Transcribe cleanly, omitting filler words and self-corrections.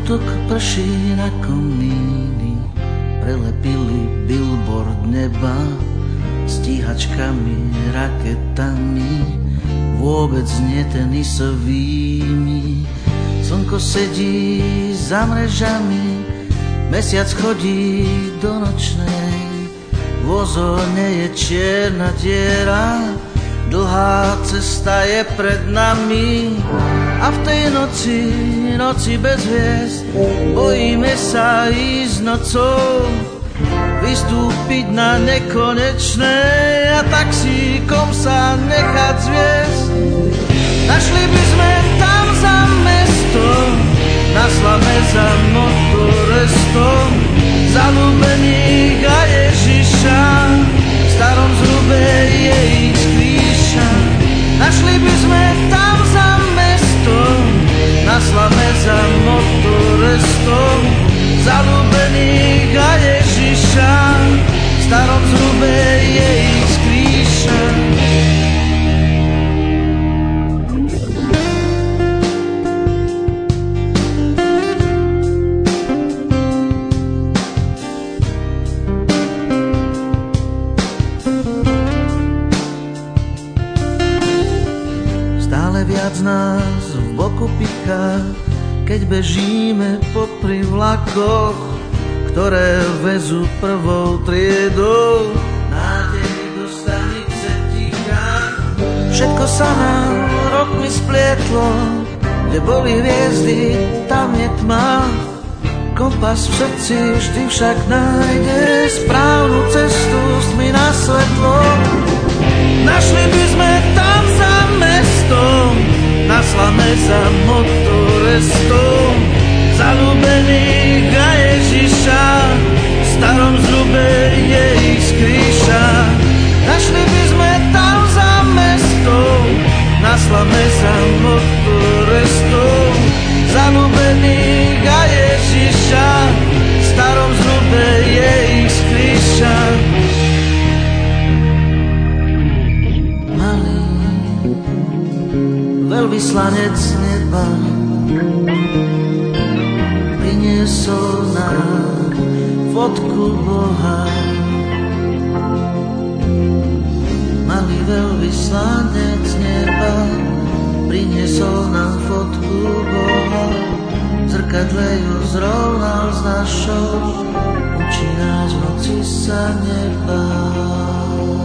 Útok prší na komíny, prelepili billboard neba stíhačkami, raketami, vôbec nie tenisovými. Slnko sedí za mrežami, mesiac chodí do nočnej, v ozóne je čierna diera, dlhá cesta je pred nami. A v tej noci bez hviezd, bojíme sa ísť nocou, vystúpiť na nekonečnej a taxíkom sa nechať zviesť. Našli by sme tam za mestom, na slame za motorestom, zalúbených a Ježiša, v starom zrube je ich skrýša. Našli by sme tam za mestom, na slame za motorestom, zalúbených a Ježiša, v starom zrube je ich skrýša. Viac nás v boku pichá, keď bežíme popri vlakoch, ktoré vezú prvou triedou. Nádej do stanice tichá. Všetko sa nám rokmi splietlo, kde boli hviezdy, tam je tma. Kompas v srdci vždy však nájde správnu cestu stmy na svetlo. Našli by sme tam za mestom, na slame za motorestom, zalúbených a Ježiša, v starom zrube je ich skrýša. Našli by sme tam za mestom, na slame za motorestom, zalúbených a Ježiša, v starom zrube je ich skrýša. Veľvyslanec neba priniesol nám fotku Boha. Malý veľvyslanec neba priniesol nám fotku Boha. V zrkadle ju zrovnal s našou, učí nás v noci sa nebáť.